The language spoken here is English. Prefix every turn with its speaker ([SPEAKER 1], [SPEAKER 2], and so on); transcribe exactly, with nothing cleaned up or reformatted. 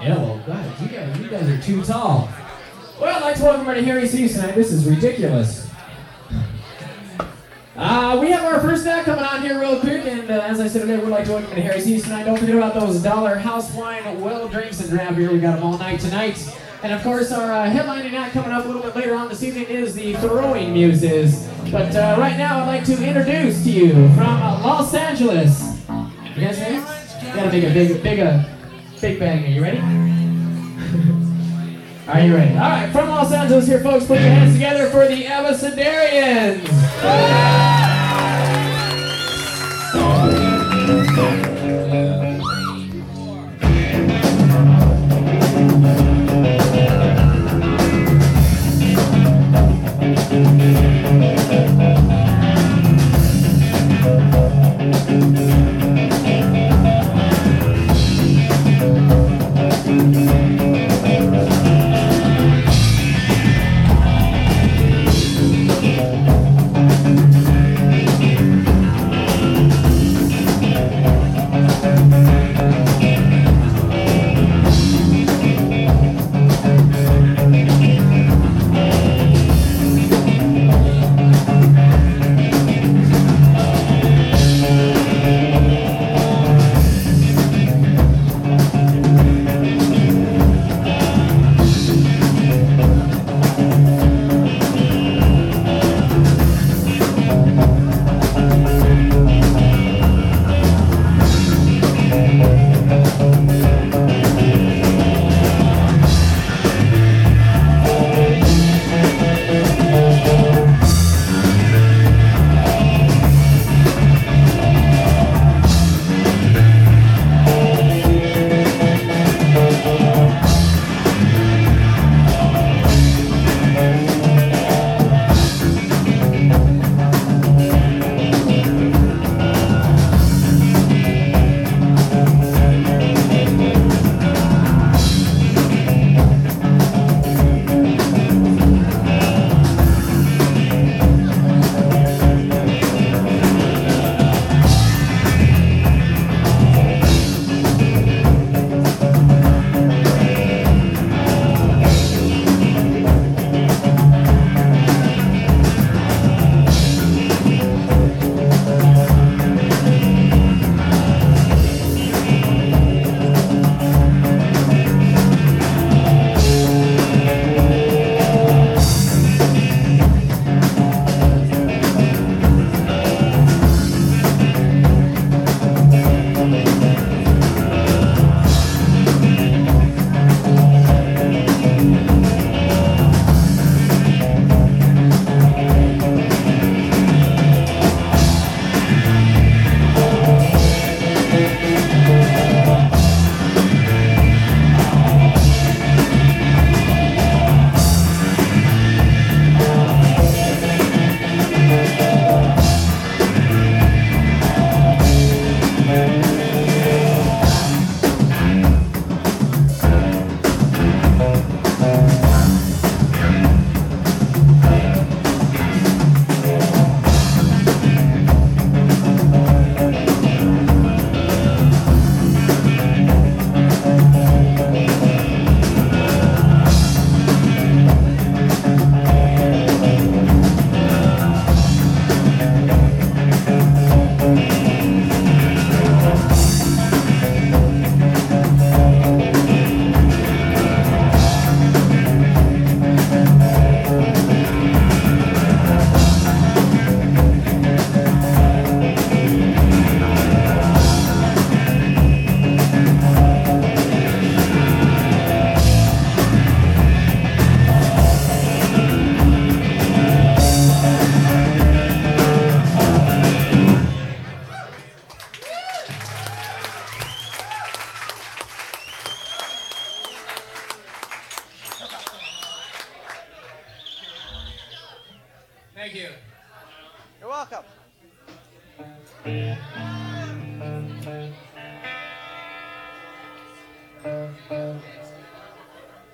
[SPEAKER 1] Yeah, well, God, you guys, you guys are too tall. Well, I'd like to welcome everybody to Harry C's tonight. This is ridiculous. Uh, we have our first act coming on here real quick, and uh, as I said earlier, we'd like to welcome you to Harry C's tonight. Don't forget about those dollar house wine well drinks and grab beer. We got them all night tonight. And of course, our uh, headlining act coming up a little bit later on this evening is the Throwing Muses. But uh, right now, I'd like to introduce to you from uh, Los Angeles. You guys ready? You gotta make a big, big, uh, big bang. Are you ready? Are you ready? All right, from Los Angeles here, folks, put your hands together for the Abecedarians.
[SPEAKER 2] Thank you.
[SPEAKER 3] You're welcome.